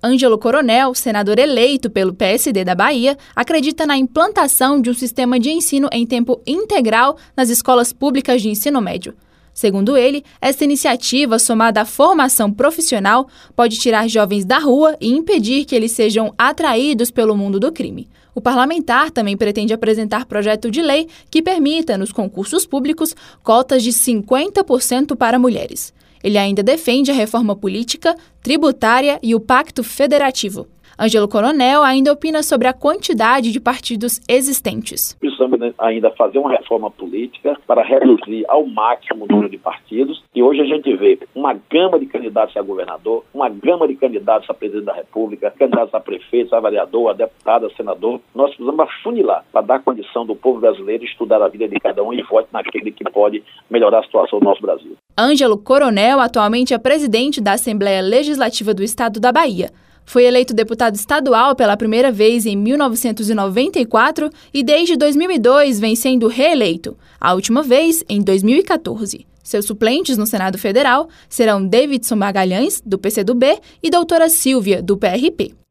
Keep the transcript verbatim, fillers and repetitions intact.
Ângelo Coronel, senador eleito pelo P S D da Bahia, acredita na implantação de um sistema de ensino em tempo integral nas escolas públicas de ensino médio. Segundo ele, essa iniciativa, somada à formação profissional, pode tirar jovens da rua e impedir que eles sejam atraídos pelo mundo do crime. O parlamentar também pretende apresentar projeto de lei que permita, nos concursos públicos, cotas de cinquenta por cento para mulheres. Ele ainda defende a reforma política, tributária e o pacto federativo. Ângelo Coronel ainda opina sobre a quantidade de partidos existentes. Precisamos ainda fazer uma reforma política para reduzir ao máximo o número de partidos. E hoje a gente vê uma gama de candidatos a governador, uma gama de candidatos a presidente da República, candidatos a prefeito, a vereador, a deputado, a senador. Nós precisamos afunilar para dar condição do povo brasileiro estudar a vida de cada um e vote naquele que pode melhorar a situação do nosso Brasil. Ângelo Coronel atualmente é presidente da Assembleia Legislativa do Estado da Bahia. Foi eleito deputado estadual pela primeira vez em mil novecentos e noventa e quatro e desde dois mil e dois vem sendo reeleito, a última vez em dois mil e quatorze. Seus suplentes no Senado Federal serão Davidson Magalhães, do P C do B, e doutora Silvia, do P R P.